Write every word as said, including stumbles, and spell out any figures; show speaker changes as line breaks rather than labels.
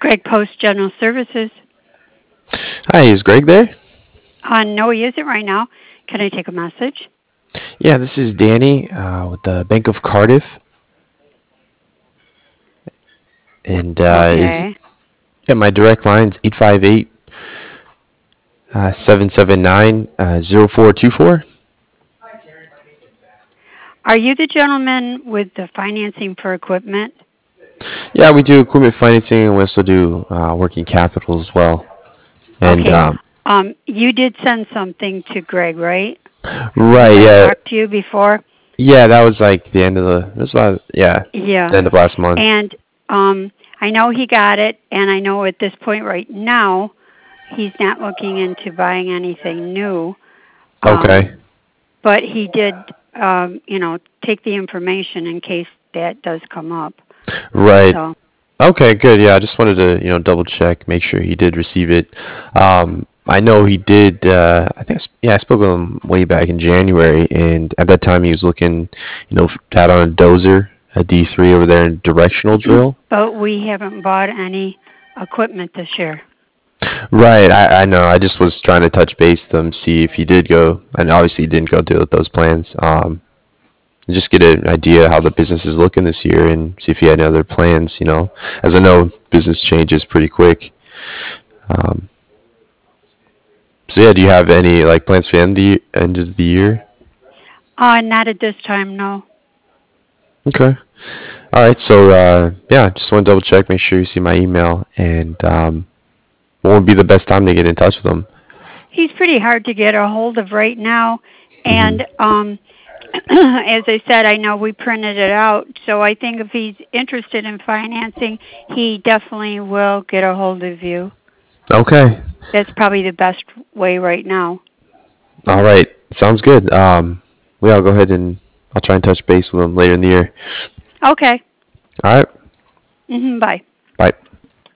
Greg Post General Services.
Hi, is Greg there?
Uh, no, he isn't right now. Can I take a message?
Yeah, this is Danny uh, with the Bank of Cardiff, and uh, is
Okay.
yeah, my direct line's eight five eight uh, seven seven nine uh, zero four two four.
Are you the gentleman with the financing for equipment?
Yeah, we do equipment financing, and we also do uh, working capital as well. And
Okay.
um,
Um, you did send something to Greg, right? Has
right,
I
yeah,
talked to you before?
yeah, that was like the end of the. It was about yeah,
Yeah.
the end of last month.
And um, I know he got it, and I know at this point right now, he's not looking into buying anything new. Um,
Okay.
but he did, um, you know, take the information in case that does come up.
Right.
So,
Okay, good. Yeah, I just wanted to, you know, double check, make sure he did receive it. Um, I know he did. Uh, I think, I sp- yeah, I spoke with him way back in January, and at that time he was looking, you know, to add on a dozer, a D three over there, and directional drill.
but we haven't bought any equipment this year.
Right. I, I know. I just was trying to touch base with him, see if he did go, and obviously he didn't go through with those plans. Um, just get an idea how the business is looking this year, and see if he had any other plans. You know, as I know, business changes pretty quick. Um, So yeah, do you have any like plans for the end of the end of the year?
Uh, not at this time, no.
Okay. All right. So uh, yeah, just want to double check, make sure you see my email, and um, what would be the best time to get in touch with them?
He's pretty hard to get a hold of right now,
Hmm.
and um, as I said, I know we printed it out, so I think if he's interested in financing, he definitely will get a hold of you.
Okay.
That's probably the best way right now.
All right. Sounds good. Um, well, I'll go ahead and I'll try and touch base with them later in the year.
Okay.
All right.
Hmm. Bye.
Bye.